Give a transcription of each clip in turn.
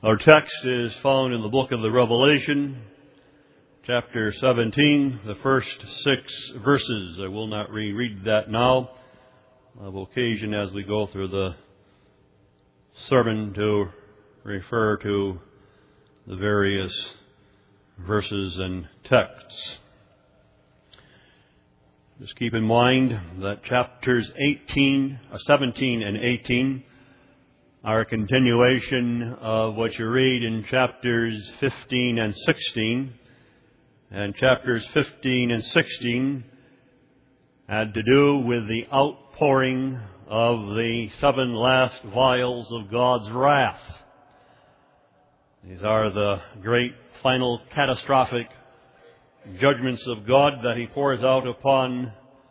Our text is found in the book of the Revelation, chapter 17, the first 6 verses. I will not reread that now. I have occasion as we go through the sermon to refer to the various verses and texts. Just keep in mind that chapters 17 and 18 are a continuation of what you read in chapters 15 and 16. And chapters 15 and 16 had to do with the outpouring of the 7 last vials of God's wrath. These are the great final catastrophic judgments of God that He pours out upon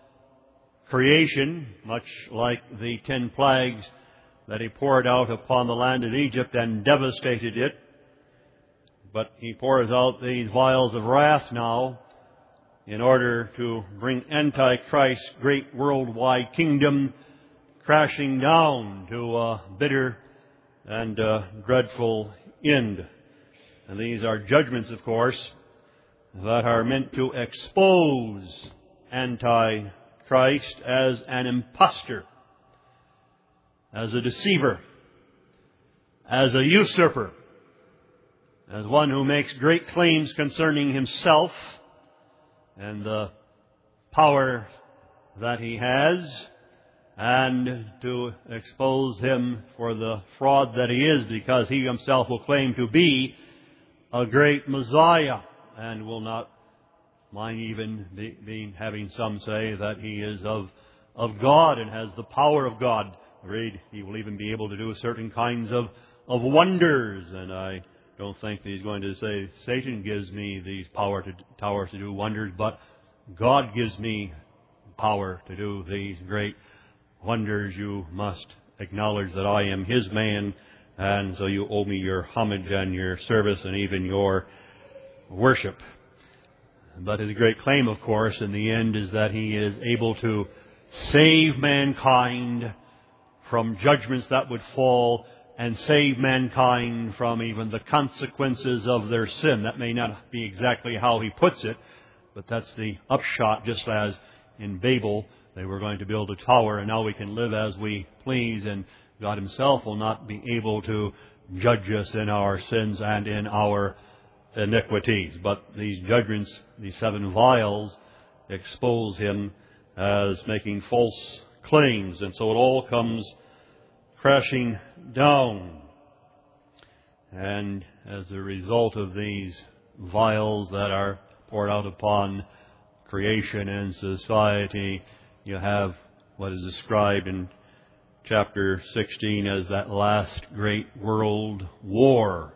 creation, much like the 10 plagues that He poured out upon the land of Egypt and devastated it. But He pours out these vials of wrath now in order to bring Antichrist's great worldwide kingdom crashing down to a bitter and dreadful end. And these are judgments, of course, that are meant to expose Antichrist as an impostor, as a deceiver, as a usurper, as one who makes great claims concerning himself and the power that he has, and to expose him for the fraud that he is, because he himself will claim to be a great Messiah and will not mind even having some say that he is of God and has the power of God. Read, he will even be able to do certain kinds of wonders, and I don't think that he's going to say, Satan gives me these power to do wonders, but God gives me power to do these great wonders. You must acknowledge that I am His man, and so you owe me your homage and your service and even your worship. But his great claim, of course, in the end is that he is able to save mankind from judgments that would fall and save mankind from even the consequences of their sin. That may not be exactly how he puts it, but that's the upshot. Just as in Babel, they were going to build a tower, and now we can live as we please, and God Himself will not be able to judge us in our sins and in our iniquities. But these judgments, these 7 vials, expose Him as making false claims, and so it all comes crashing down. And as a result of these vials that are poured out upon creation and society, you have what is described in chapter 16 as that last great world war.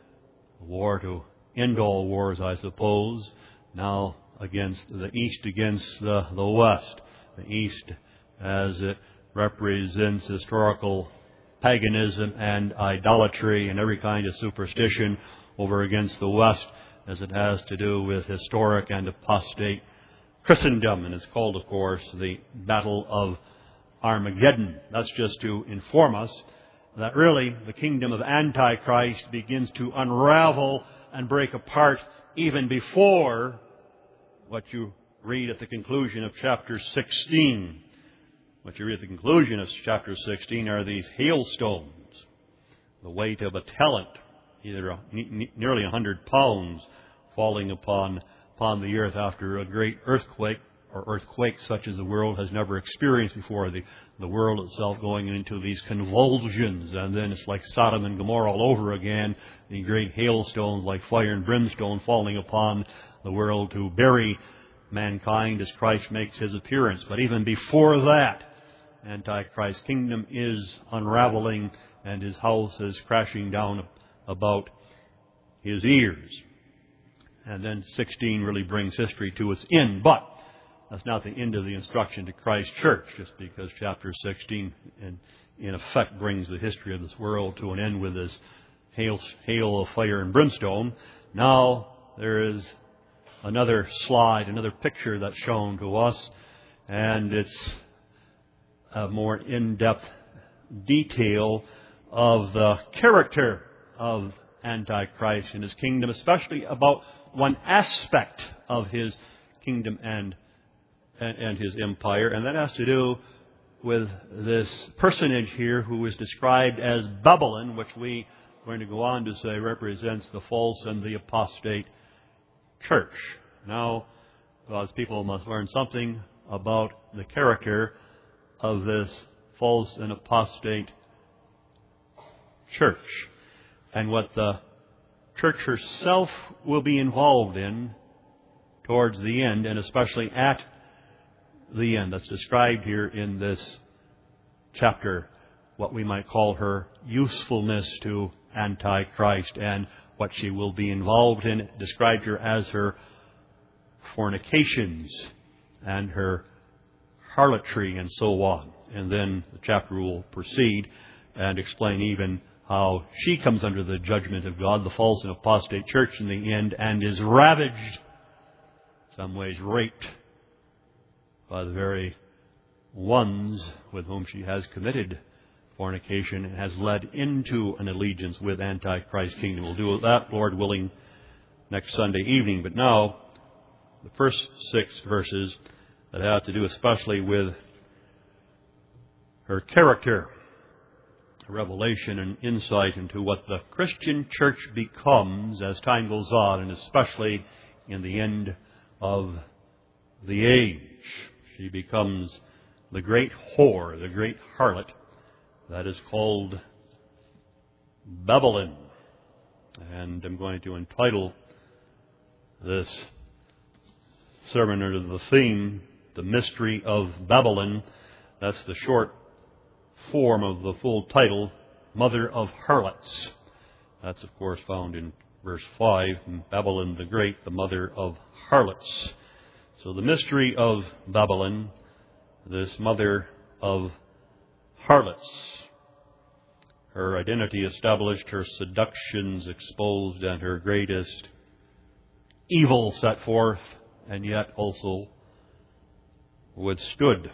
A war to end all wars, I suppose. Now against the East against the West. The East as it represents historical paganism and idolatry and every kind of superstition, over against the West as it has to do with historic and apostate Christendom. And it's called, of course, the Battle of Armageddon. That's just to inform us that really the kingdom of Antichrist begins to unravel and break apart even before what you read at the conclusion of chapter 16. What you read at the conclusion of chapter 16 are these hailstones, the weight of a talent, either nearly 100 pounds, falling upon the earth after a great earthquake, or earthquakes such as the world has never experienced before. The world itself going into these convulsions, and then it's like Sodom and Gomorrah all over again. The great hailstones like fire and brimstone falling upon the world to bury mankind as Christ makes His appearance. But even before that, Antichrist's kingdom is unraveling and his house is crashing down about his ears. And then 16 really brings history to its end. But that's not the end of the instruction to Christ's church, just because chapter 16 in effect brings the history of this world to an end with this hail of fire and brimstone. Now there is another slide, another picture that's shown to us, and it's a more in-depth detail of the character of Antichrist and his kingdom, especially about one aspect of his kingdom and his empire, and that has to do with this personage here who is described as Babylon, which we are going to go on to say represents the false and the apostate church. Now, God's people must learn something about the character of this false and apostate church and what the church herself will be involved in towards the end, and especially at the end. That's described here in this chapter, what we might call her usefulness to Antichrist and what she will be involved in, described here as her fornications and her harlotry and so on. And then the chapter will proceed and explain even how she comes under the judgment of God, the false and apostate church in the end, and is ravaged, in some ways raped, by the very ones with whom she has committed fornication and has led into an allegiance with Antichrist's kingdom. We'll do that, Lord willing, next Sunday evening. But now, the first 6 verses that have to do especially with her character, revelation and insight into what the Christian church becomes as time goes on, and especially in the end of the age. She becomes the great whore, the great harlot that is called Babylon. And I'm going to entitle this sermon under the theme, The Mystery of Babylon. That's the short form of the full title, Mother of Harlots. That's, of course, found in verse 5, Babylon the Great, the mother of harlots. So the mystery of Babylon, this mother of harlots. Her identity established, her seductions exposed, and her greatest evil set forth, and yet also withstood.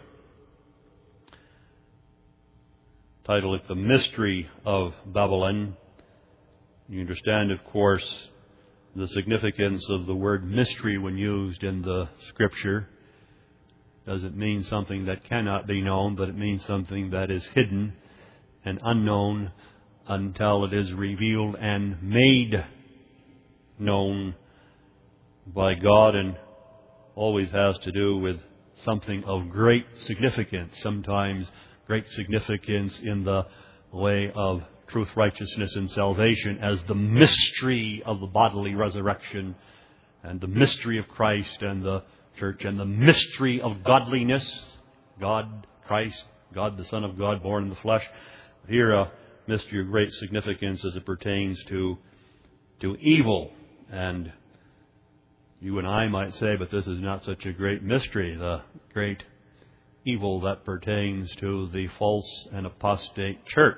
Title it The Mystery of Babylon. You understand, of course, the significance of the word mystery when used in the Scripture. Doesn't mean something that cannot be known, but it means something that is hidden and unknown until it is revealed and made known by God, and always has to do with something of great significance, sometimes great significance in the way of truth, righteousness, and salvation, as the mystery of the bodily resurrection, and the mystery of Christ and the church, and the mystery of godliness, God, Christ, God, the Son of God, born in the flesh. Here, a mystery of great significance as it pertains to evil. And you and I might say, but this is not such a great mystery, the great evil that pertains to the false and apostate church.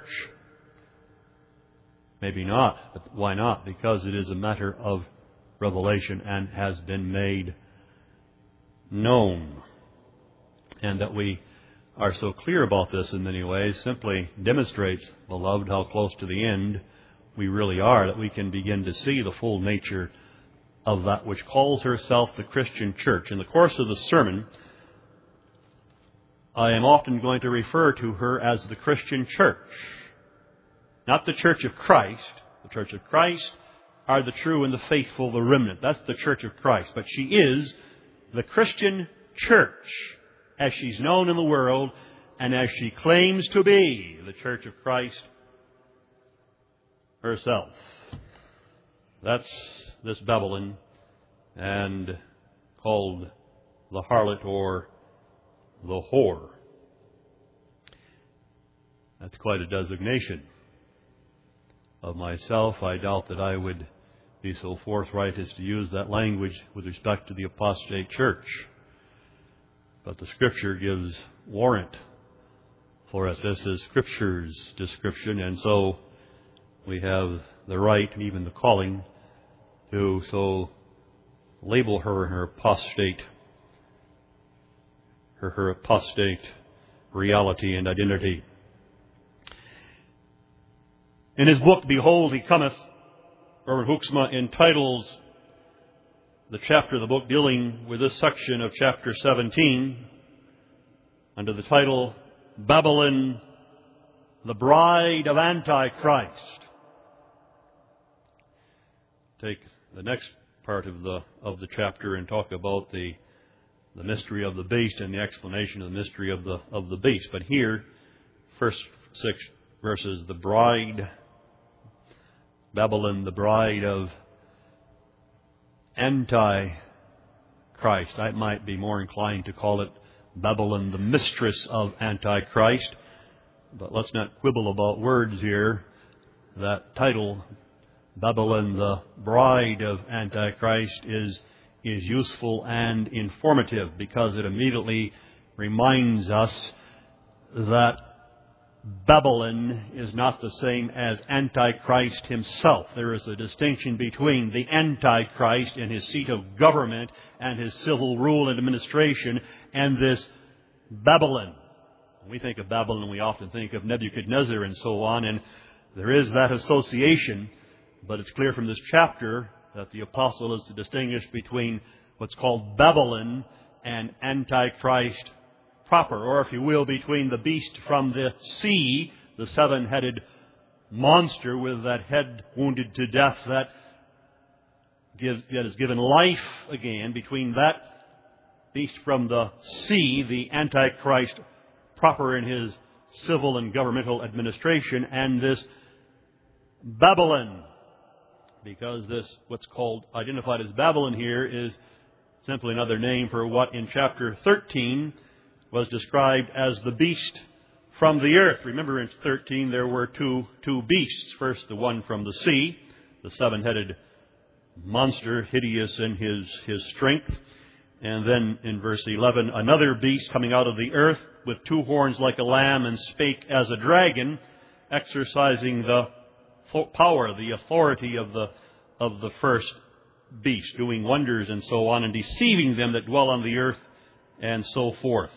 Maybe not, but why not? Because it is a matter of revelation and has been made known. And that we are so clear about this in many ways simply demonstrates, beloved, how close to the end we really are, that we can begin to see the full nature of that which calls herself the Christian church. In the course of the sermon, I am often going to refer to her as the Christian church. Not the church of Christ. The church of Christ are the true and the faithful, the remnant. That's the church of Christ. But she is the Christian church as she's known in the world and as she claims to be the church of Christ herself. That's this Babylon, and called the harlot or the whore. That's quite a designation. Of myself, I doubt that I would be so forthright as to use that language with respect to the apostate church. But the Scripture gives warrant for us. This is Scripture's description, and so we have the right and even the calling to so label her in her apostate reality and identity. In his book, Behold, He Cometh, Reverend Hoeksma entitles the chapter of the book dealing with this section of chapter 17 under the title, Babylon, the Bride of Antichrist. Take the next part of the chapter and talk about the mystery of the beast and the explanation of the mystery of the beast. But here, first 6 verses, the bride, Babylon, the bride of Antichrist. I might be more inclined to call it Babylon, the mistress of Antichrist. But let's not quibble about words here. That title, Babylon, the bride of Antichrist, is useful and informative because it immediately reminds us that Babylon is not the same as Antichrist himself. There is a distinction between the Antichrist in his seat of government and his civil rule and administration and this Babylon. When we think of Babylon, we often think of Nebuchadnezzar and so on, and there is that association, but it's clear from this chapter that the apostle is to distinguish between what's called Babylon and Antichrist proper, or if you will, between the beast from the sea, the seven-headed monster with that head wounded to death that is given life again, between that beast from the sea, the Antichrist proper in his civil and governmental administration, and this Babylon, because this, what's called, identified as Babylon here, is simply another name for what in chapter 13 was described as the beast from the earth. Remember in 13 there were two beasts. First, the one from the sea, the seven-headed monster, hideous in his strength. And then in verse 11, another beast coming out of the earth with 2 horns like a lamb and spake as a dragon, exercising the power, the authority of the first beast, doing wonders and so on, and deceiving them that dwell on the earth, and so forth.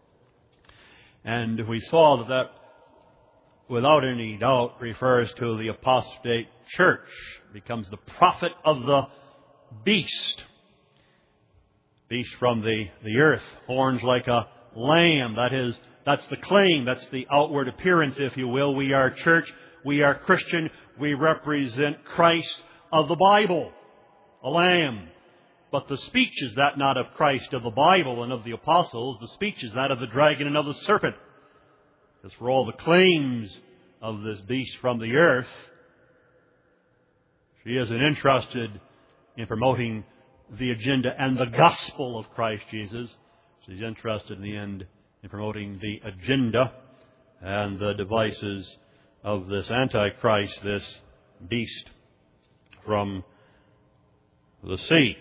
And we saw that without any doubt refers to the apostate church. It becomes the prophet of the beast. Beast from the earth, horns like a lamb. That's the claim. That's the outward appearance, if you will. We are church. We are Christian. We represent Christ of the Bible, a lamb. But the speech is that not of Christ of the Bible and of the apostles. The speech is that of the dragon and of the serpent. Because for all the claims of this beast from the earth, she isn't interested in promoting the agenda and the gospel of Christ Jesus. She's interested in the end in promoting the agenda and the devices of this Antichrist, this beast from the sea.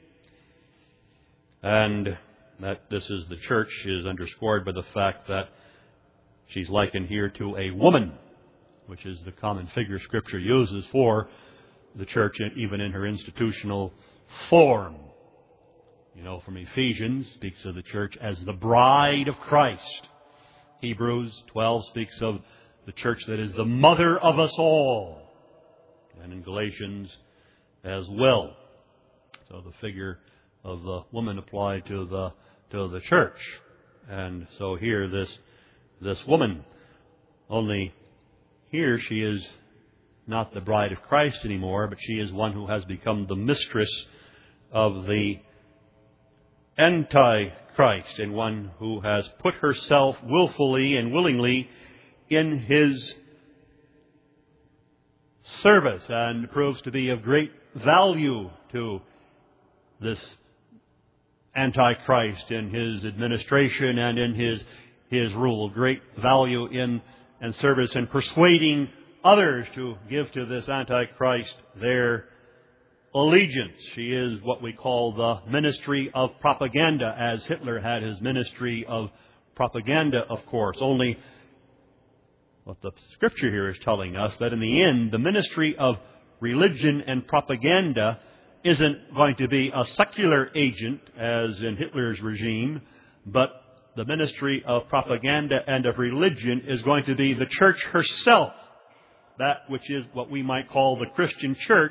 And that this is the church is underscored by the fact that she's likened here to a woman, which is the common figure Scripture uses for the church, even in her institutional form. You know, from Ephesians speaks of the church as the bride of Christ. Hebrews 12 speaks of the church that is the mother of us all. And in Galatians as well. So the figure of the woman applied to the church. And so here this woman, only here she is not the bride of Christ anymore, but she is one who has become the mistress of the Antichrist, and one who has put herself willfully and willingly in his service, and proves to be of great value to this Antichrist in his administration and in his rule. Great value in and service in persuading others to give to this Antichrist their allegiance. She is what we call the ministry of propaganda, as Hitler had his ministry of propaganda, of course. Only what the Scripture here is telling us, that in the end, the ministry of religion and propaganda isn't going to be a secular agent, as in Hitler's regime, but the ministry of propaganda and of religion is going to be the church herself, that which is what we might call the Christian church,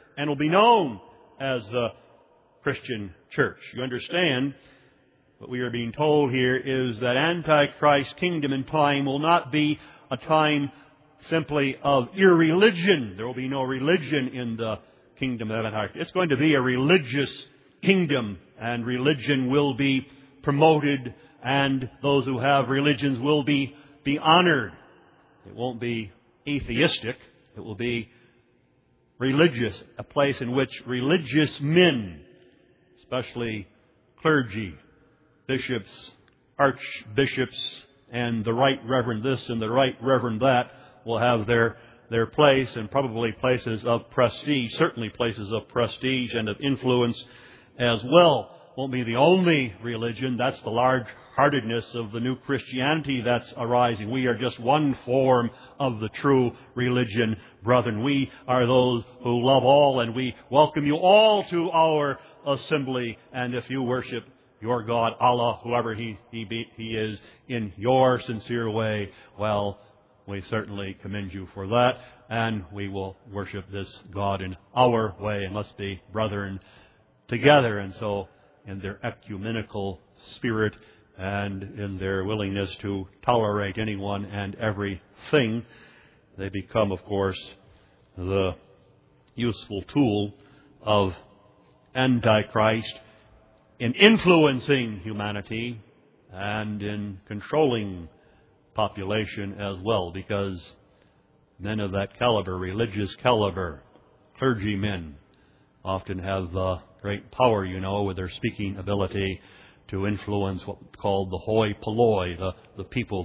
and will be known as the Christian church. You understand, what we are being told here is that Antichrist's kingdom and time will not be a time simply of irreligion. There will be no religion in the kingdom of Antichrist. It's going to be a religious kingdom, and religion will be promoted, and those who have religions will be honored. It won't be atheistic. It will be religious, a place in which religious men, especially clergy, bishops, archbishops, and the right reverend this and the right reverend that, will have their place, and probably places of prestige, certainly places of prestige and of influence as well. Won't be the only religion. That's the large-heartedness of the new Christianity that's arising. We are just one form of the true religion, brethren. We are those who love all, and we welcome you all to our assembly. And if you worship your God, Allah, whoever He is, in your sincere way, well, we certainly commend you for that, and we will worship this God in our way, and let's be brethren together. And so, in their ecumenical spirit and in their willingness to tolerate anyone and everything, they become, of course, the useful tool of Antichrist in influencing humanity and in controlling population as well, because men of that caliber, religious caliber, clergymen, often have great power, with their speaking ability to influence what's called the hoi polloi, the people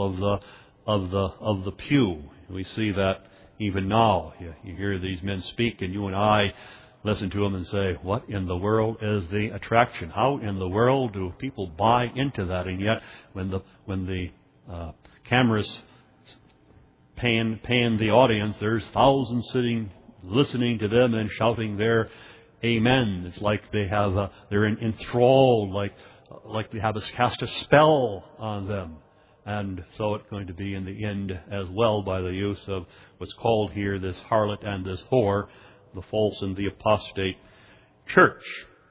of the pew. We see that even now. You hear these men speak, and you and I listen to them and say, what in the world is the attraction? How in the world do people buy into that? And yet, when the cameras pan the audience, there's thousands sitting, listening to them and shouting their amen. It's like they're enthralled, like they have cast a spell on them. And so it's going to be in the end as well by the use of what's called here this harlot and this whore, the false and the apostate church.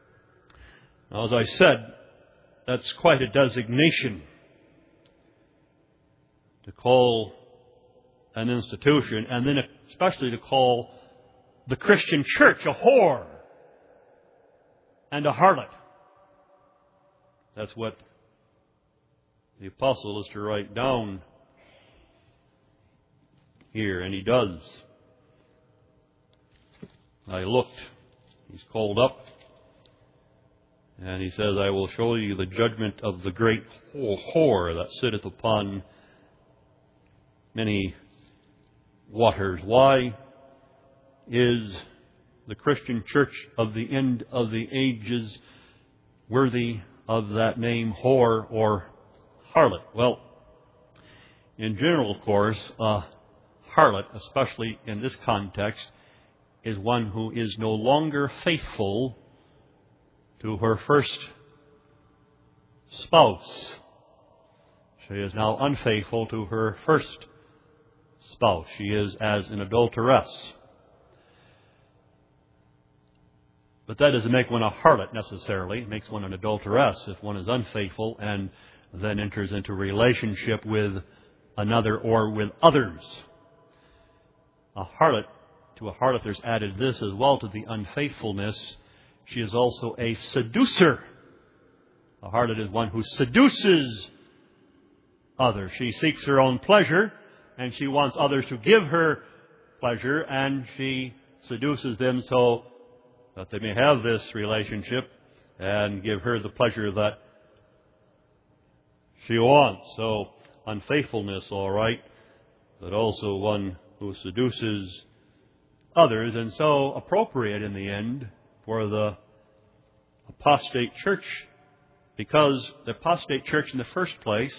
Now, as I said, that's quite a designation to call an institution, and then especially to call the Christian church a whore and a harlot. That's what the apostle is to write down here, and he does. I looked. He's called up, and he says, I will show you the judgment of the great whore that sitteth upon many waters. Why is the Christian church of the end of the ages worthy of that name, whore or harlot? Well, in general, of course, a harlot, especially in this context, is one who is no longer faithful to her first spouse. She is now unfaithful to her first spouse. She is as an adulteress. But that doesn't make one a harlot necessarily. It makes one an adulteress if one is unfaithful and then enters into relationship with another or with others. To a harlot there's added this as well, to the unfaithfulness. She is also a seducer. A harlot is one who seduces others. She seeks her own pleasure, and she wants others to give her pleasure, and she seduces them so that they may have this relationship and give her the pleasure that she wants. So, unfaithfulness, all right, but also one who seduces others, and so appropriate in the end for the apostate church, because the apostate church in the first place,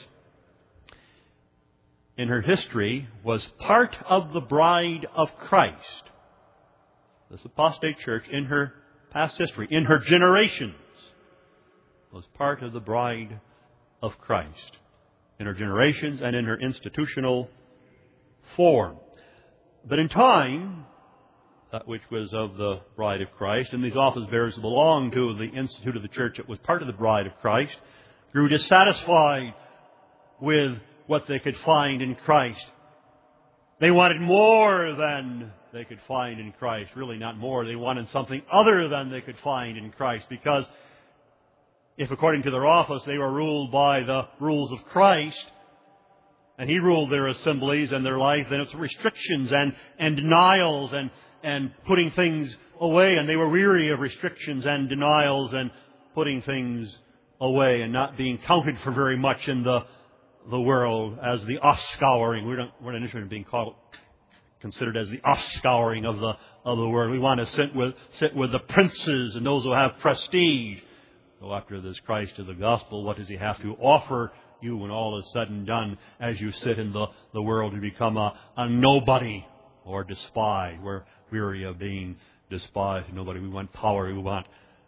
in her history, was part of the bride of Christ. This apostate church, in her past history, in her generations, was part of the bride of Christ. In her generations and in her institutional form. But in time, that which was of the bride of Christ, and these office bearers belonged to the institute of the church that was part of the bride of Christ, grew dissatisfied with what they could find in Christ. They wanted more than they could find in Christ. Really not more. They wanted something other than they could find in Christ. Because if, according to their office, they were ruled by the rules of Christ, and He ruled their assemblies and their life, then it's restrictions and denials and putting things away. And they were weary of restrictions and denials and putting things away and not being counted for very much in the world as the offscouring. We're not interested in being considered as the offscouring of the world. We want to sit with the princes and those who have prestige. So after this Christ of the gospel, what does He have to offer you when all is said and done as you sit in the world to become a nobody or despised? We're weary of being despised. Nobody. We want power. We want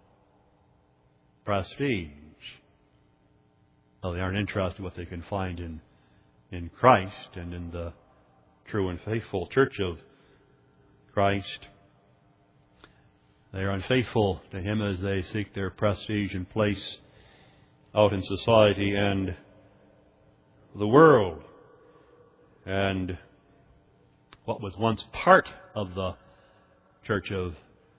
prestige. Well, they aren't interested in what they can find in Christ and in the true and faithful church of Christ. They are unfaithful to Him as they seek their prestige and place out in society and the world. And what was once part of the church of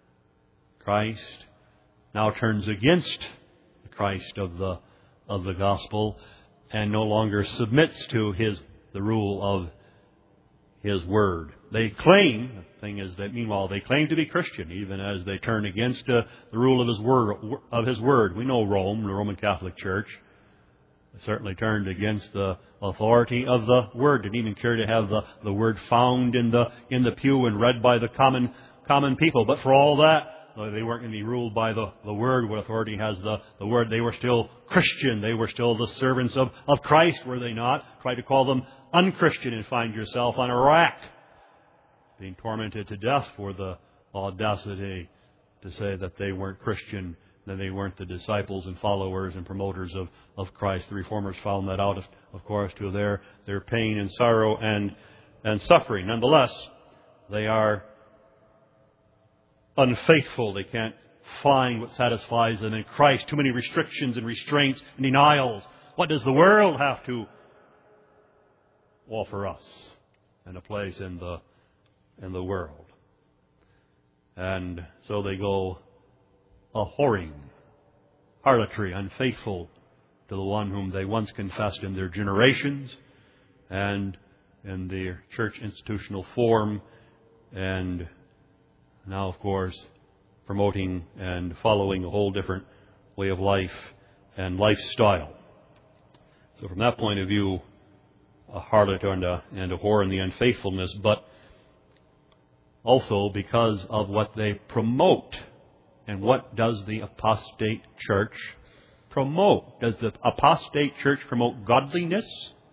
Christ now turns against the Christ of the gospel and no longer submits to the rule of His Word. They claim, the thing is that meanwhile they claim to be Christian, even as they turn against the rule of His Word. We know Rome, the Roman Catholic Church, certainly turned against the authority of the Word. Didn't even care to have the Word found in the pew and read by the common people. But for all that, they weren't going to be ruled by the Word. What authority has the Word? They were still Christian. They were still the servants of Christ, were they not? Try to call them unchristian and find yourself on a rack, being tormented to death for the audacity to say that they weren't Christian, that they weren't the disciples and followers and promoters of Christ. The Reformers found that out, of course, to their pain and sorrow and suffering. Nonetheless, they are unfaithful. They can't find what satisfies them in Christ. Too many restrictions and restraints and denials. What does the world have to offer us and a place in the world? And so they go a whoring, harlotry, unfaithful to the one whom they once confessed in their generations and in their church institutional form, and now, of course, promoting and following a whole different way of life and lifestyle. So from that point of view, a harlot and a whore in the unfaithfulness, but also because of what they promote. And what does the apostate church promote? Does the apostate church promote godliness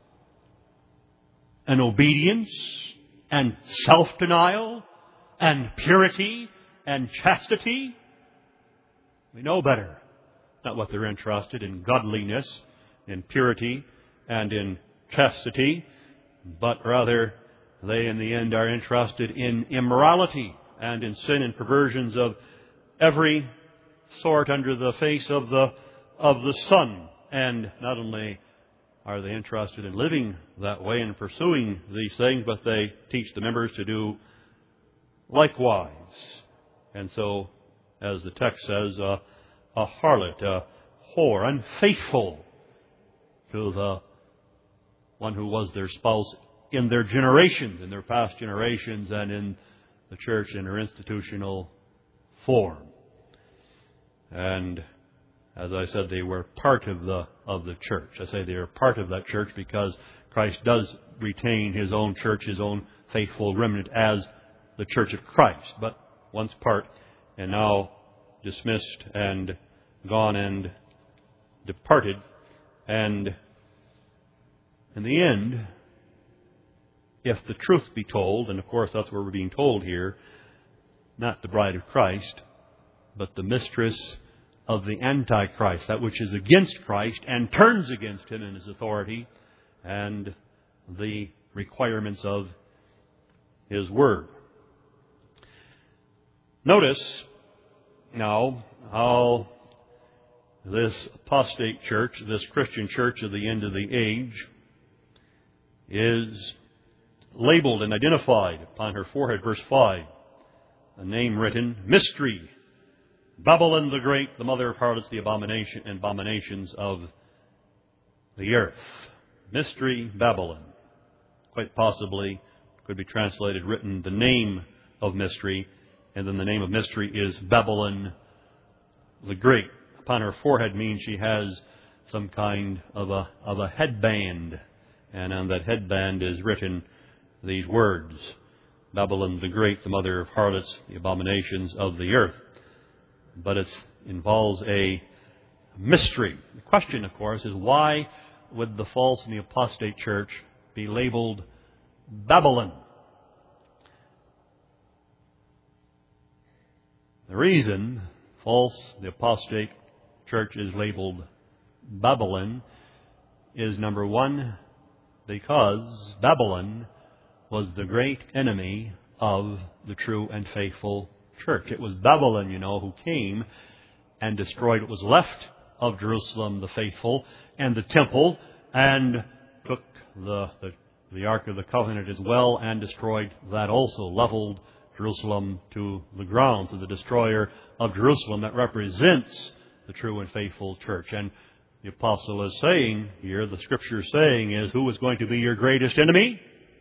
and obedience and self-denial and purity and chastity? We know better. Not what they're interested in: godliness, in purity, and in chastity. But rather, they in the end are interested in immorality and in sin and perversions of every sort under the face of the sun. And not only are they interested in living that way and pursuing these things, but they teach the members to do likewise. And so, as the text says, a harlot, a whore, unfaithful to the one who was their spouse in their generations, in their past generations, and in the church in her institutional form. And as I said, they were part of the church. I say they are part of that church because Christ does retain His own church, His own faithful remnant as the church of Christ, but once part and now dismissed and gone and departed. And in the end, if the truth be told, and of course that's what we're being told here, not the bride of Christ, but the mistress of the Antichrist, that which is against Christ and turns against Him and His authority and the requirements of His Word. Notice now how this apostate church, this Christian church of the end of the age, is labeled and identified upon her forehead. Verse 5, a name written, Mystery, Babylon the Great, the mother of harlots, the abominations of the earth. Mystery, Babylon. Quite possibly could be translated, written, the name of mystery, and then the name of mystery is Babylon the Great. Upon her forehead means she has some kind of a headband, and on that headband is written these words, Babylon the Great, the mother of harlots, the abominations of the earth. But it involves a mystery. The question, of course, is why would the false and the apostate church be labeled Babylon? The reason the apostate church is labeled Babylon is, number one, because Babylon was the great enemy of the true and faithful church. It was Babylon, who came and destroyed what was left of Jerusalem, the faithful, and the temple, and took the Ark of the Covenant as well, and destroyed that also, leveled Jerusalem to the ground. So the destroyer of Jerusalem that represents the true and faithful church. And the apostle is saying here, the scripture is saying, is who is going to be your greatest enemy?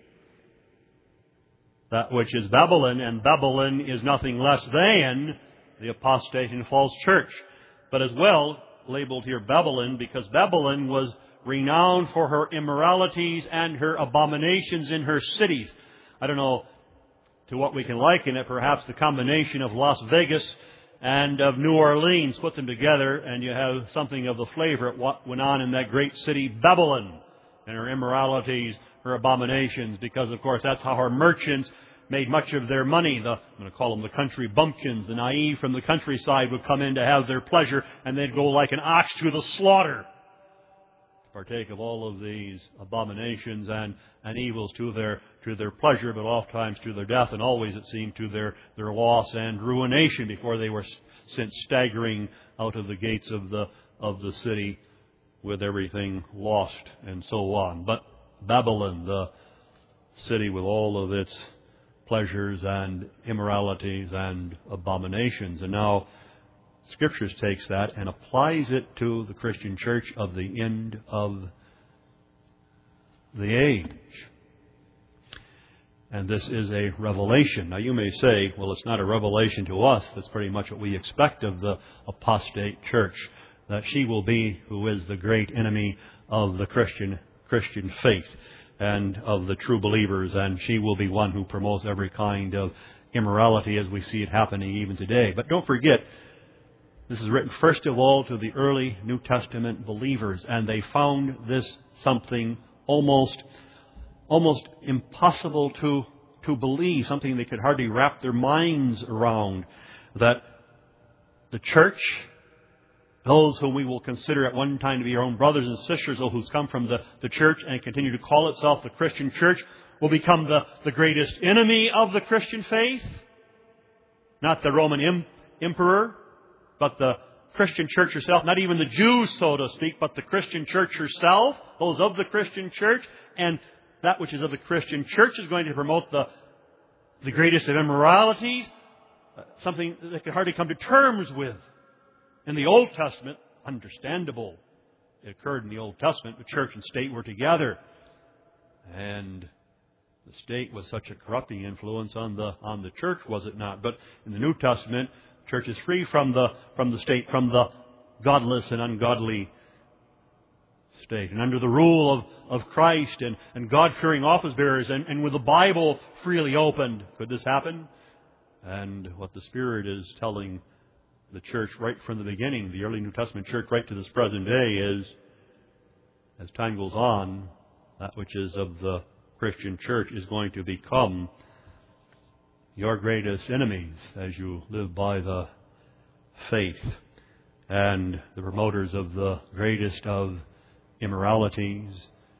That which is Babylon, and Babylon is nothing less than the apostate and false church. But as well, labeled here Babylon, because Babylon was renowned for her immoralities and her abominations in her cities. I don't know to what we can liken it, perhaps the combination of Las Vegas and of New Orleans, put them together, and you have something of the flavor of what went on in that great city, Babylon, and her immoralities, her abominations, because, of course, that's how her merchants made much of their money. I'm going to call them the country bumpkins. The naive from the countryside would come in to have their pleasure, and they'd go like an ox to the slaughter to partake of all of these abominations and evils to their pleasure, but oftentimes to their death, and always, it seemed, to their loss and ruination before they were sent staggering out of the gates of the city with everything lost and so on. But Babylon, the city with all of its pleasures and immoralities and abominations. And now Scriptures takes that and applies it to the Christian church of the end of the age. And this is a revelation. Now you may say, well, it's not a revelation to us. That's pretty much what we expect of the apostate church, that she will be who is the great enemy of the Christian faith and of the true believers, and she will be one who promotes every kind of immorality as we see it happening even today. But don't forget, this is written first of all to the early New Testament believers, and they found this something almost impossible to believe, something they could hardly wrap their minds around, that the church, those whom we will consider at one time to be our own brothers and sisters, or who's come from the church and continue to call itself the Christian church, will become the greatest enemy of the Christian faith. Not the Roman emperor, but the Christian church herself. Not even the Jews, so to speak, but the Christian church herself, those of the Christian church. And that which is of the Christian church is going to promote the greatest of immoralities, something that they could hardly come to terms with. In the Old Testament, understandable. It occurred in the Old Testament. The church and state were together. And the state was such a corrupting influence on the church, was it not? But in the New Testament, the church is free from the state, from the godless and ungodly state. And under the rule of Christ and God-fearing office bearers, and with the Bible freely opened, could this happen? And what the Spirit is telling the church right from the beginning, the early New Testament church right to this present day, is, as time goes on, that which is of the Christian church is going to become your greatest enemies as you live by the faith, and the promoters of the greatest of immoralities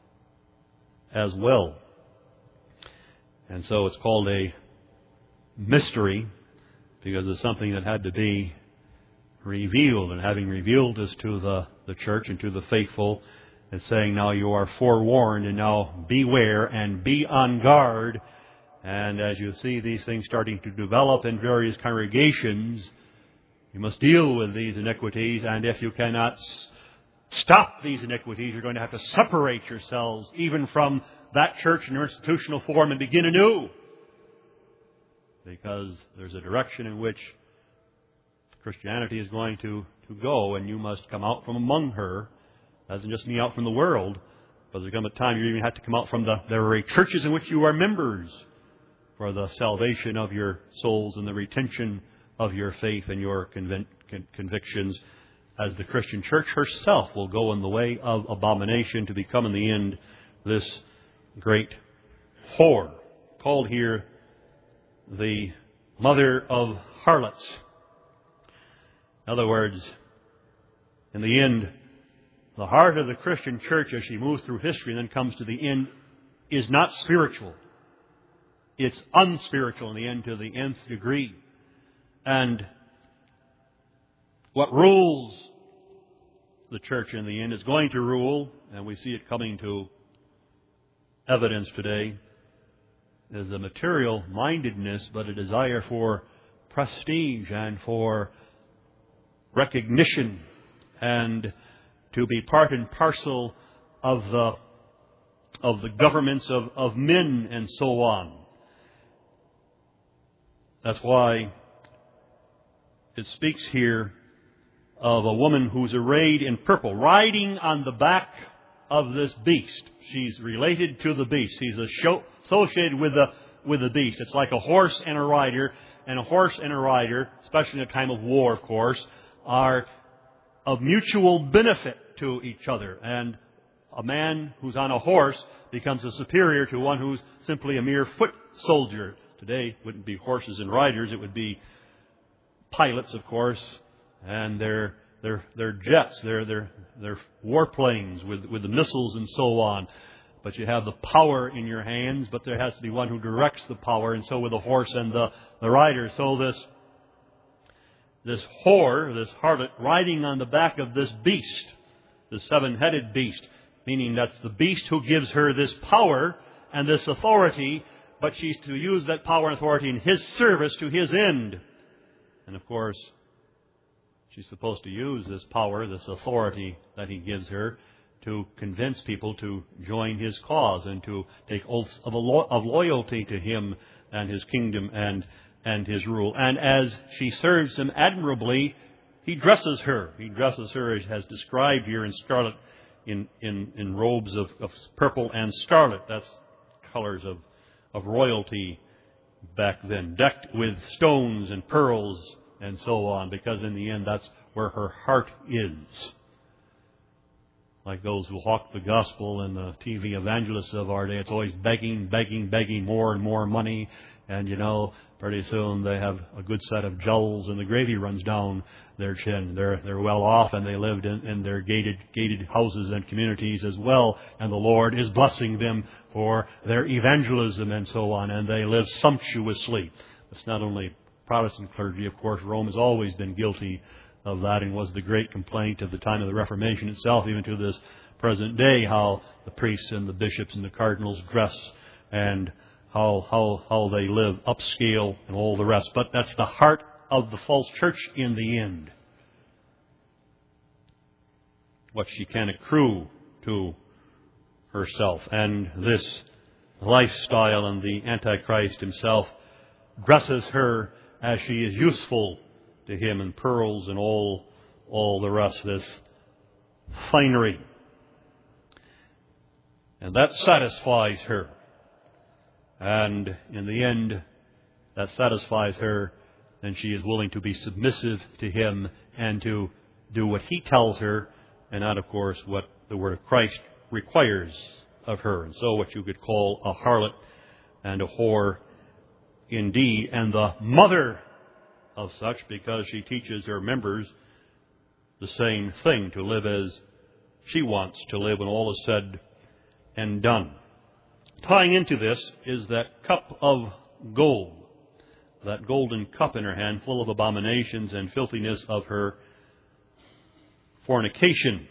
as well. And so it's called a mystery, because it's something that had to be revealed. And having revealed this to the church and to the faithful, it's saying, now you are forewarned, and now beware and be on guard. And as you see these things starting to develop in various congregations, you must deal with these iniquities, and if you cannot stop these iniquities, you're going to have to separate yourselves even from that church in your institutional form and begin anew. Because there's a direction in which Christianity is going to go, and you must come out from among her. That doesn't just mean out from the world, but there's going to come a time you even have to come out from the very churches in which you are members for the salvation of your souls and the retention of your faith and your convictions, as the Christian church herself will go in the way of abomination to become in the end this great whore, called here the mother of harlots. In other words, in the end, the heart of the Christian church as she moves through history and then comes to the end is not spiritual. It's unspiritual in the end to the nth degree. And what rules the church in the end is going to rule, and we see it coming to evidence today, is the material mindedness, but a desire for prestige and for recognition and to be part and parcel of the governments of men and so on. That's why it speaks here of a woman who's arrayed in purple, riding on the back of this beast. She's related to the beast. She's associated with the beast. It's like a horse and a rider, and a horse and a rider, especially in a time of war, of course, are of mutual benefit to each other. And a man who's on a horse becomes a superior to one who's simply a mere foot soldier. Today it wouldn't be horses and riders, it would be pilots, of course, and their jets, their warplanes with the missiles and so on. But you have the power in your hands, but there has to be one who directs the power, and so with the horse and the rider. So this whore, this harlot, riding on the back of this beast, the seven-headed beast, meaning that's the beast who gives her this power and this authority, but she's to use that power and authority in his service to his end. And of course, she's supposed to use this power, this authority that he gives her, to convince people to join his cause and to take oaths of loyalty to him and his kingdom and his rule. And as she serves him admirably, he dresses her. He dresses her as described here in scarlet, in robes of purple and scarlet. That's colors of royalty back then, decked with stones and pearls and so on, because in the end that's where her heart is. Like those who hawk the gospel and the TV evangelists of our day, it's always begging more and more money, and pretty soon they have a good set of jowls and the gravy runs down their chin. They're well off, and they lived in their gated houses and communities as well, and the Lord is blessing them for their evangelism and so on, and they live sumptuously. It's not only Protestant clergy, of course. Rome has always been guilty of that, and was the great complaint of the time of the Reformation itself, even to this present day, how the priests and the bishops and the cardinals dress and how they live upscale and all the rest. But that's the heart of the false church in the end. What she can accrue to herself. And this lifestyle, and the Antichrist himself dresses her as she is useful to him, in pearls and all the rest, this finery. And that satisfies her. And in the end, that satisfies her, and she is willing to be submissive to him and to do what he tells her, and not, of course, what the Word of Christ requires of her. And so what you could call a harlot and a whore indeed, and the mother of such, because she teaches her members the same thing, to live as she wants to live when all is said and done. Tying into this is that cup of gold that golden cup in her hand, full of abominations and filthiness of her fornication.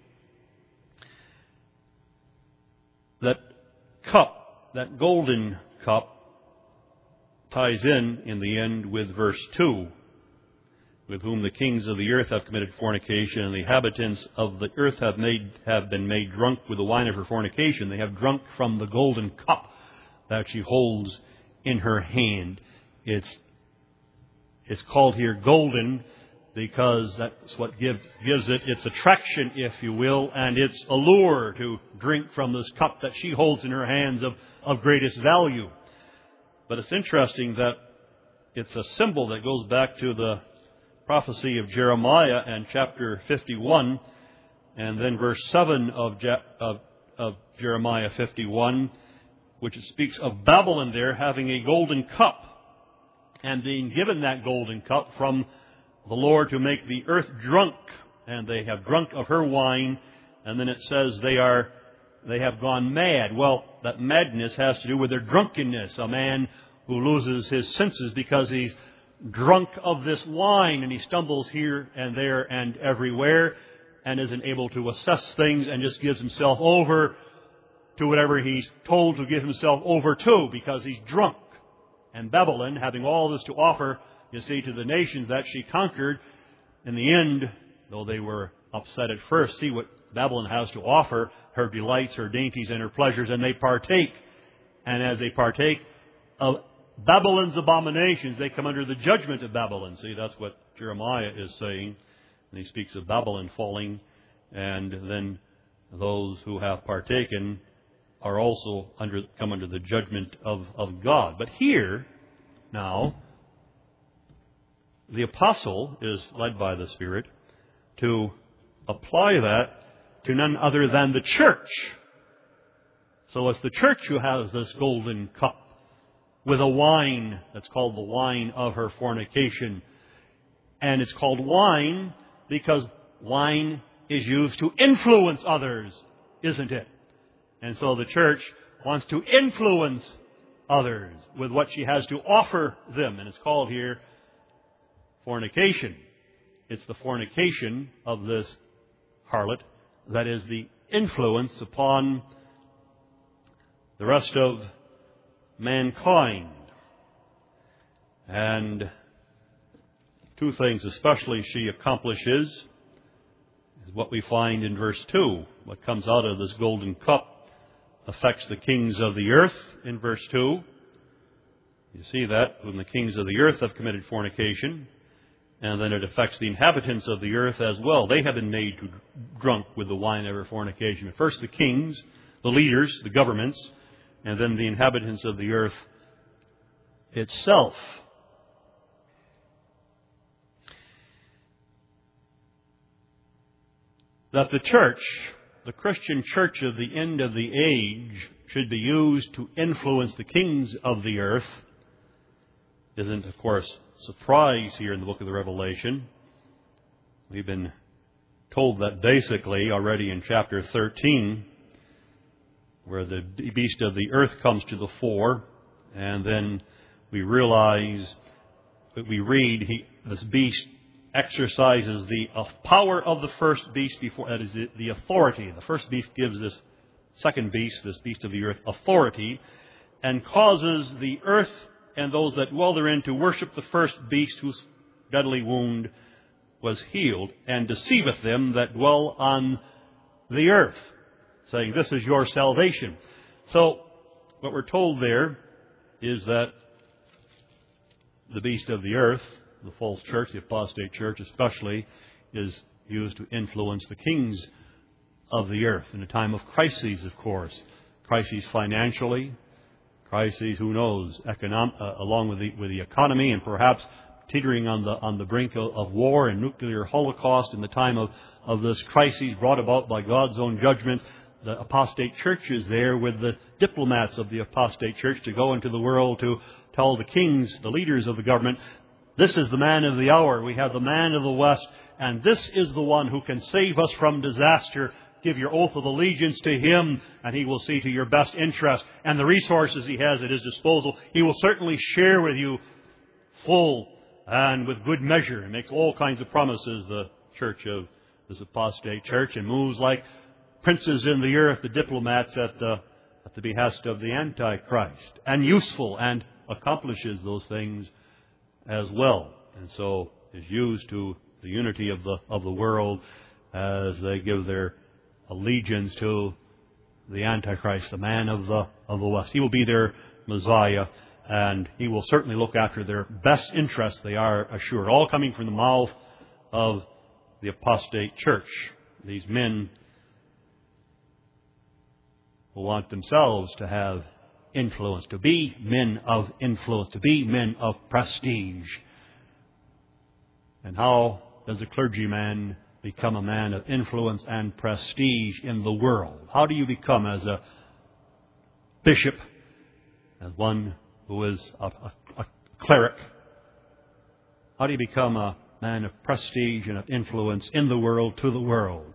That cup, that golden cup, ties in the end with verse 2, with whom the kings of the earth have committed fornication, and the inhabitants of the earth have been made drunk with the wine of her fornication. They have drunk from the golden cup that she holds in her hand. It's called here golden because that's what gives it its attraction, if you will, and its allure to drink from this cup that she holds in her hands of greatest value. But it's interesting that it's a symbol that goes back to the prophecy of Jeremiah and chapter 51, and then verse 7 of Jeremiah 51, which speaks of Babylon there having a golden cup and being given that golden cup from the Lord to make the earth drunk, and they have drunk of her wine, and then it says they have gone mad. Well, that madness has to do with their drunkenness. A man who loses his senses because he's drunk of this wine, and he stumbles here and there and everywhere and isn't able to assess things and just gives himself over to whatever he's told to give himself over to because he's drunk. And Babylon, having all this to offer, you see, to the nations that she conquered, in the end, though they were upset at first, see what Babylon has to offer, her delights, her dainties, and her pleasures, and they partake. And as they partake of Babylon's abominations, they come under the judgment of Babylon. See, that's what Jeremiah is saying. And he speaks of Babylon falling, and then those who have partaken are also come under the judgment of God. But here, now, the apostle is led by the Spirit to apply that to none other than the church. So it's the church who has this golden cup with a wine that's called the wine of her fornication. And it's called wine because wine is used to influence others, isn't it? And so the church wants to influence others with what she has to offer them. And it's called here fornication. It's the fornication of this harlot that is the influence upon the rest of mankind. And two things especially she accomplishes is what we find in verse 2. What comes out of this golden cup affects the kings of the earth in verse 2. You see that when the kings of the earth have committed fornication, and then it affects the inhabitants of the earth as well. They have been made drunk with the wine of her fornication. First the kings, the leaders, the governments, and then the inhabitants of the earth itself. That the church, the Christian church of the end of the age, should be used to influence the kings of the earth isn't, of course, surprise here in the book of the Revelation. We've been told that basically already in chapter 13, where the beast of the earth comes to the fore, and then we realize that we read this beast exercises the power of the first beast before, that is the authority. The first beast gives this second beast, this beast of the earth, authority, and causes the earth and those that dwell therein to worship the first beast whose deadly wound was healed, and deceiveth them that dwell on the earth, saying, "This is your salvation." So, what we're told there is that the beast of the earth, the false church, the apostate church especially, is used to influence the kings of the earth in a time of crises, of course. Crises financially, crises, who knows, along with the economy, and perhaps teetering on the brink of war and nuclear holocaust in the time of this crisis brought about by God's own judgment. The apostate church is there with the diplomats of the apostate church to go into the world to tell the kings, the leaders of the government, this is the man of the hour. We have the man of the West, and this is the one who can save us from disaster. Give your oath of allegiance to him, and he will see to your best interest. And the resources he has at his disposal, he will certainly share with you full and with good measure, and makes all kinds of promises, the church of this apostate church, and moves like princes in the earth, the diplomats at the behest of the Antichrist, and useful, and accomplishes those things as well, and so is used to the unity of the world as they give their allegiance to the Antichrist, the man of the West. He will be their Messiah, and he will certainly look after their best interests, they are assured. All coming from the mouth of the apostate church. These men will want themselves to have influence, to be men of influence, to be men of prestige. And how does a clergyman become a man of influence and prestige in the world? How do you become as a bishop, as one who is a cleric? How do you become a man of prestige and of influence in the world, to the world?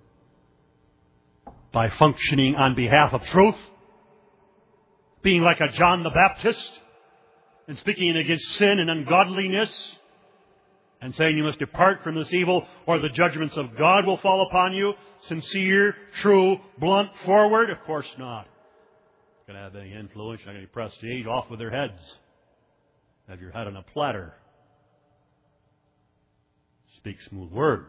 By functioning on behalf of truth, being like a John the Baptist, and speaking against sin and ungodliness, and saying you must depart from this evil or the judgments of God will fall upon you. Sincere, true, blunt, forward? Of course not. Not going to have any influence, not going to be prestige. Off with their heads. Have your head on a platter. Speak smooth words.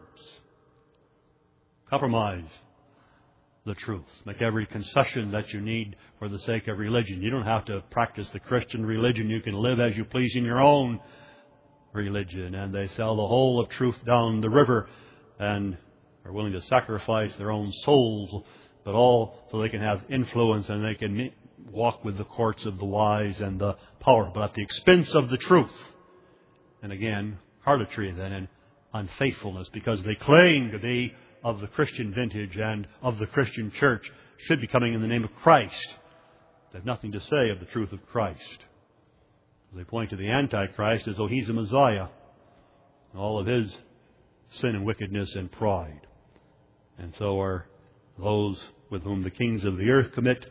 Compromise the truth. Make every concession that you need for the sake of religion. You don't have to practice the Christian religion. You can live as you please in your own religion. And they sell the whole of truth down the river and are willing to sacrifice their own souls, but all so they can have influence and they can walk with the courts of the wise and the power, but at the expense of the truth. And again, harlotry then and unfaithfulness, because they claim to be of the Christian vintage and of the Christian church, should be coming in the name of Christ. They have nothing to say of the truth of Christ. They point to the Antichrist as though he's a Messiah, all of his sin and wickedness and pride. And so are those with whom the kings of the earth commit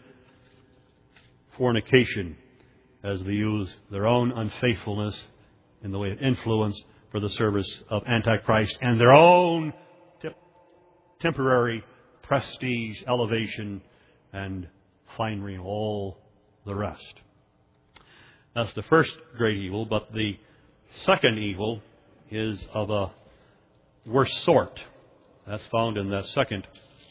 fornication, as they use their own unfaithfulness in the way of influence for the service of Antichrist and their own temporary prestige, elevation, and finery, and all the rest. That's the first great evil, but the second evil is of a worse sort. That's found in that second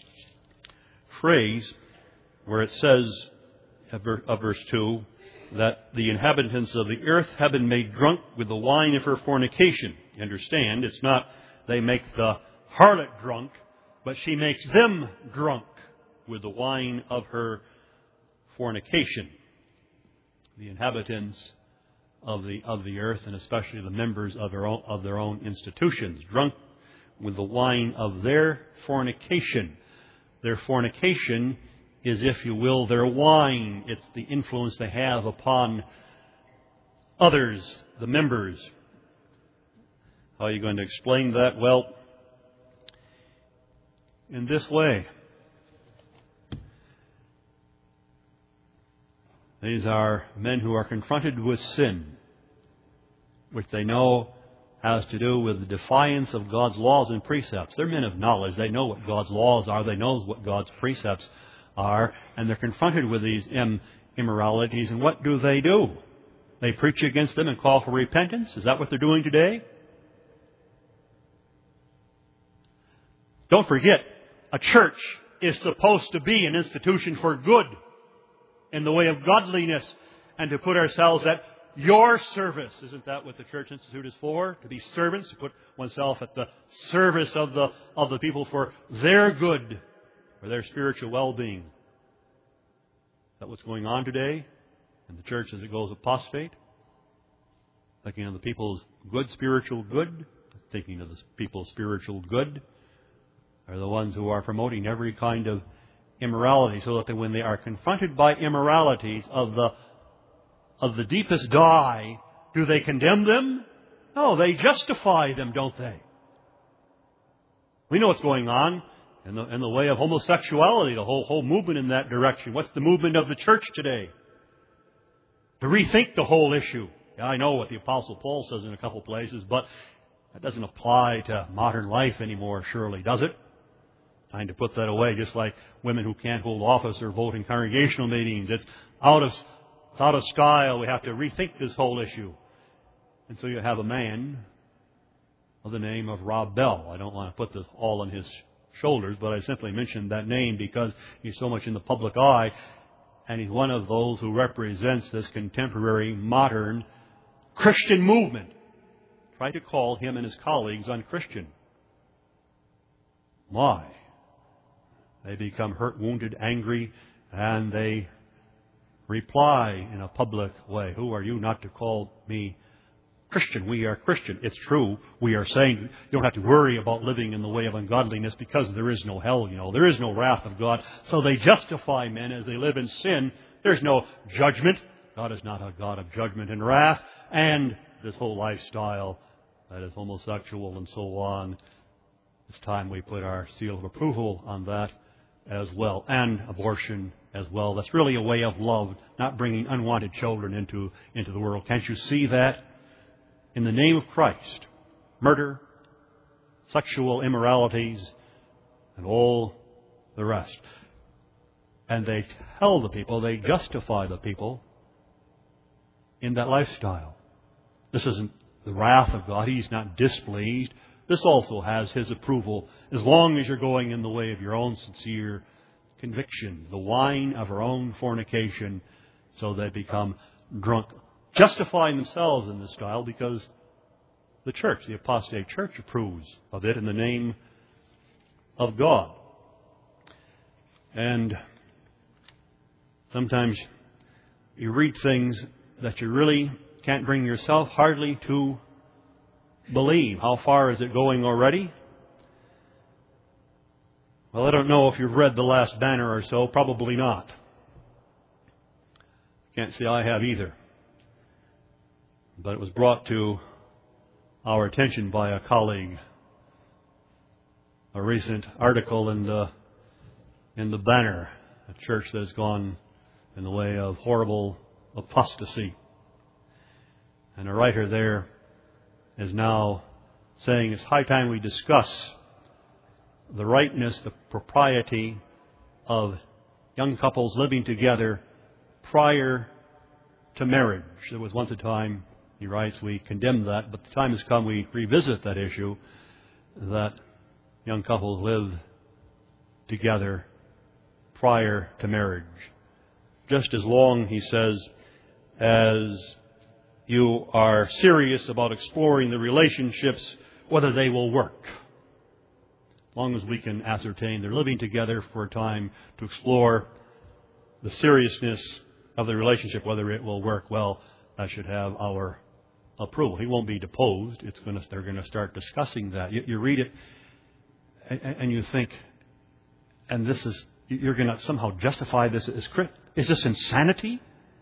phrase where it says, of verse 2, that the inhabitants of the earth have been made drunk with the wine of her fornication. You understand, it's not they make the harlot drunk, but she makes them drunk with the wine of her fornication. The inhabitants of the earth, and especially the members of their own institutions, drunk with the wine of their fornication. Their fornication is, if you will, their wine. It's the influence they have upon others, the members. How are you going to explain that? Well, in this way. These are men who are confronted with sin, which they know has to do with the defiance of God's laws and precepts. They're men of knowledge. They know what God's laws are. They know what God's precepts are. And they're confronted with these immoralities. And what do? They preach against them and call for repentance. Is that what they're doing today? Don't forget, a church is supposed to be an institution for good in the way of godliness, and to put ourselves at your service. Isn't that what the Church Institute is for? To be servants, to put oneself at the service of the people for their good, for their spiritual well-being. Is that what's going on today in the church as it goes apostate? Thinking of the people's good, spiritual good, thinking of the people's spiritual good, are the ones who are promoting every kind of immorality, so that when they are confronted by immoralities of the deepest dye, do they condemn them? No, they justify them, don't they? We know what's going on in the way of homosexuality, the whole movement in that direction. What's the movement of the church today? To rethink the whole issue, Yeah, I know what the Apostle Paul says in a couple places, but that doesn't apply to modern life anymore, surely, does it? Time to put that away, just like women who can't hold office or vote in congregational meetings. It's out of style. We have to rethink this whole issue. And so you have a man of the name of Rob Bell. I don't want to put this all on his shoulders, but I simply mentioned that name because he's so much in the public eye, and he's one of those who represents this contemporary, modern Christian movement. Try to call him and his colleagues unchristian. Why? They become hurt, wounded, angry, and they reply in a public way. Who are you not to call me Christian? We are Christian. It's true. We are saying you don't have to worry about living in the way of ungodliness because there is no hell, There is no wrath of God. So they justify men as they live in sin. There's no judgment. God is not a God of judgment and wrath. And this whole lifestyle that is homosexual and so on, it's time we put our seal of approval on that as well. And abortion as well. That's really a way of love, not bringing unwanted children into the world. Can't you see that? In the name of Christ, murder, sexual immoralities, and all the rest. And they tell the people, they justify the people in that lifestyle. This isn't the wrath of God. He's not displeased. This also has His approval as long as you're going in the way of your own sincere conviction, the wine of our own fornication, so they become drunk, justifying themselves in this style because the church, the apostate church, approves of it in the name of God. And sometimes you read things that you really can't bring yourself hardly to believe. How far is it going already? Well, I don't know if you've read the last banner or so. Probably not. Can't say I have either. But it was brought to our attention by a colleague. A recent article in the banner. A church that has gone in the way of horrible apostasy. And a writer there is now saying it's high time we discuss the rightness, the propriety of young couples living together prior to marriage. There was once a time, he writes, we condemned that, but the time has come we revisit that issue, that young couples live together prior to marriage. Just as long, he says, as you are serious about exploring the relationships, whether they will work. As long as we can ascertain they're living together for a time to explore the seriousness of the relationship, whether it will work, well, that should have our approval. He won't be deposed. They're going to start discussing that. You read it and you think, and you're going to somehow justify this as is this insanity?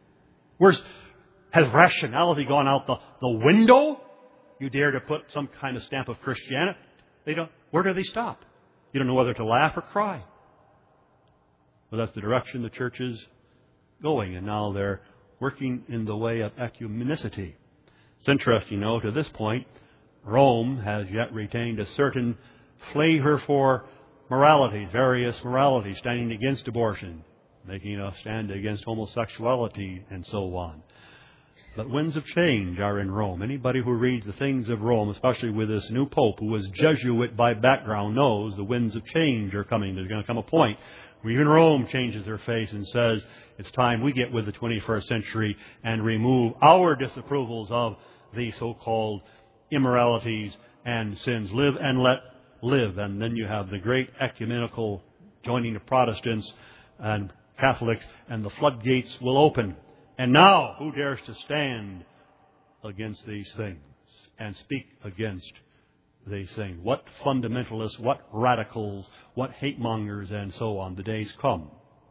Has rationality gone out the window? You dare to put some kind of stamp of Christianity? Where do they stop? You don't know whether to laugh or cry. Well, that's the direction the church is going, and now they're working in the way of ecumenicity. It's interesting, to this point, Rome has yet retained a certain flavor for morality, various moralities, standing against abortion, making a stand against homosexuality, and so on. But winds of change are in Rome. Anybody who reads the things of Rome, especially with this new Pope who was Jesuit by background, knows the winds of change are coming. There's going to come a point where even Rome changes their face and says, it's time we get with the 21st century and remove our disapprovals of the so-called immoralities and sins. Live and let live. And then you have the great ecumenical joining of Protestants and Catholics, and the floodgates will open. And now, who dares to stand against these things and speak against these things? What fundamentalists, what radicals, what hate mongers, and so on. The days come.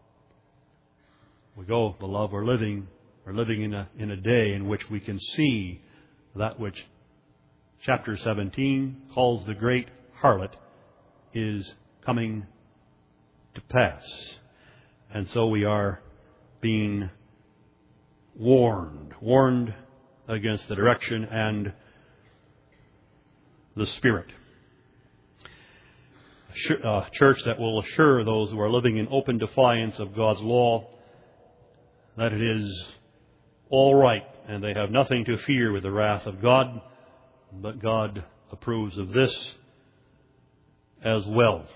We go, beloved, we're living in a day in which we can see that which chapter 17 calls the great harlot is coming to pass. And so we are being warned against the direction and the Spirit. A church that will assure those who are living in open defiance of God's law that it is all right and they have nothing to fear with the wrath of God, but God approves of this as well.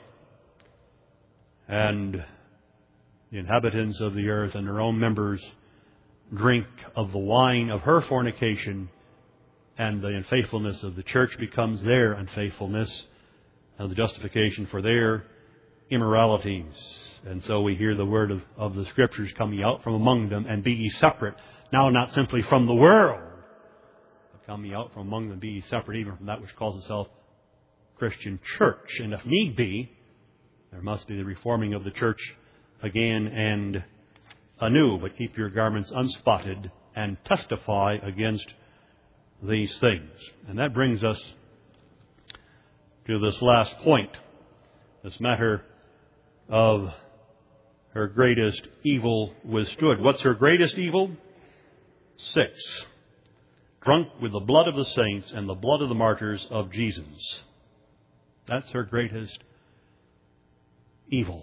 And the inhabitants of the earth and their own members drink of the wine of her fornication, and the unfaithfulness of the church becomes their unfaithfulness and the justification for their immoralities. And so we hear the word of the Scriptures coming out from among them, and be ye separate. Now not simply from the world, but come ye out from among them, be ye separate even from that which calls itself Christian church. And if need be, there must be the reforming of the church again and anew. But keep your garments unspotted and testify against these things. And that brings us to this last point, this matter of her greatest evil withstood. What's her greatest evil? 6. Drunk with the blood of the saints and the blood of the martyrs of Jesus. That's her greatest evil.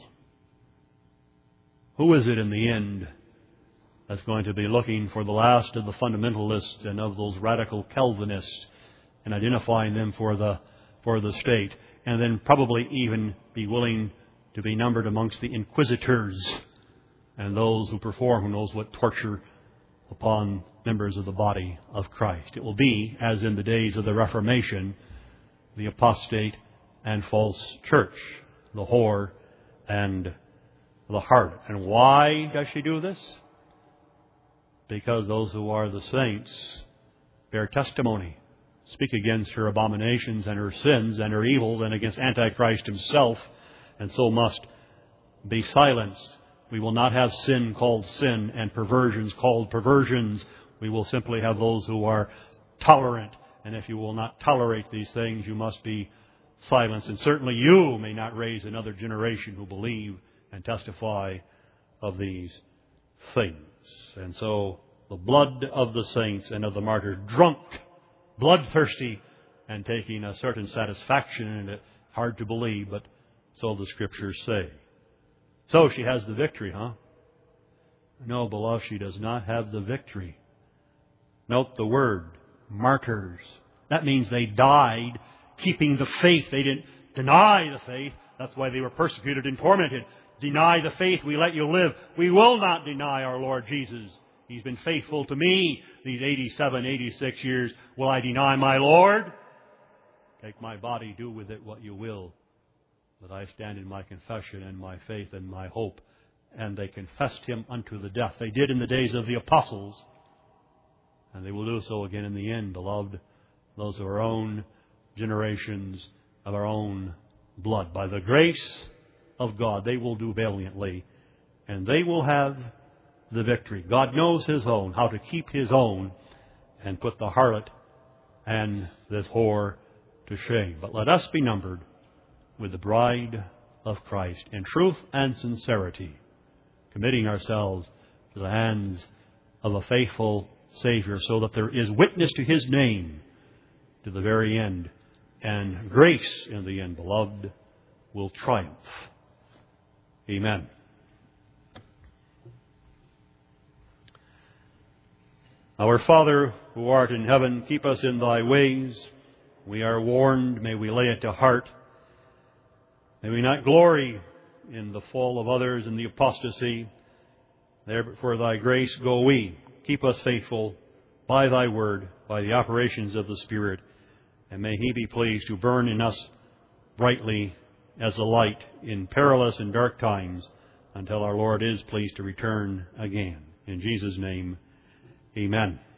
Who is it in the end that's going to be looking for the last of the fundamentalists and of those radical Calvinists and identifying them for the state, and then probably even be willing to be numbered amongst the inquisitors and those who perform who knows what torture upon members of the body of Christ? It will be, as in the days of the Reformation, the apostate and false church, the whore and the harlot. And why does she do this? Because those who are the saints bear testimony, speak against her abominations and her sins and her evils and against Antichrist himself, and so must be silenced. We will not have sin called sin and perversions called perversions. We will simply have those who are tolerant. And if you will not tolerate these things, you must be silenced. And certainly you may not raise another generation who believe and testify of these things. And so the blood of the saints and of the martyrs, drunk, bloodthirsty, and taking a certain satisfaction in it. Hard to believe, but so the Scriptures say. So she has the victory, huh? No, beloved, she does not have the victory. Note the word, martyrs. That means they died keeping the faith. They didn't deny the faith. That's why they were persecuted and tormented. Deny the faith, we let you live. We will not deny our Lord Jesus. He's been faithful to me these 87, 86 years. Will I deny my Lord? Take my body, do with it what you will. But I stand in my confession and my faith and my hope. And they confessed Him unto the death. They did in the days of the apostles. And they will do so again in the end, beloved. Those of our own generations, of our own blood. By the grace of God, they will do valiantly. And they will have the victory. God knows His own, how to keep His own and put the harlot and this whore to shame. But let us be numbered with the bride of Christ in truth and sincerity, committing ourselves to the hands of a faithful Savior, so that there is witness to His name to the very end, and grace in the end, beloved, will triumph. Amen. Our Father, who art in heaven, keep us in Thy ways. We are warned, may we lay it to heart. May we not glory in the fall of others and the apostasy. There, but for Thy grace go we. Keep us faithful by Thy word, by the operations of the Spirit, and may He be pleased to burn in us brightly as a light in perilous and dark times until our Lord is pleased to return again. In Jesus' name, amen.